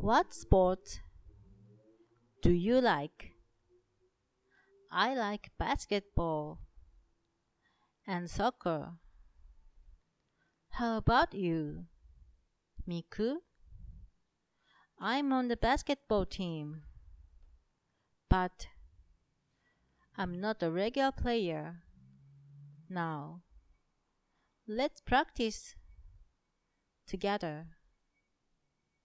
What sport do you like? I like basketball and soccer. How about you, Miku? I'm on the basketball team, but I'm not a regular player. Now, let's practice together.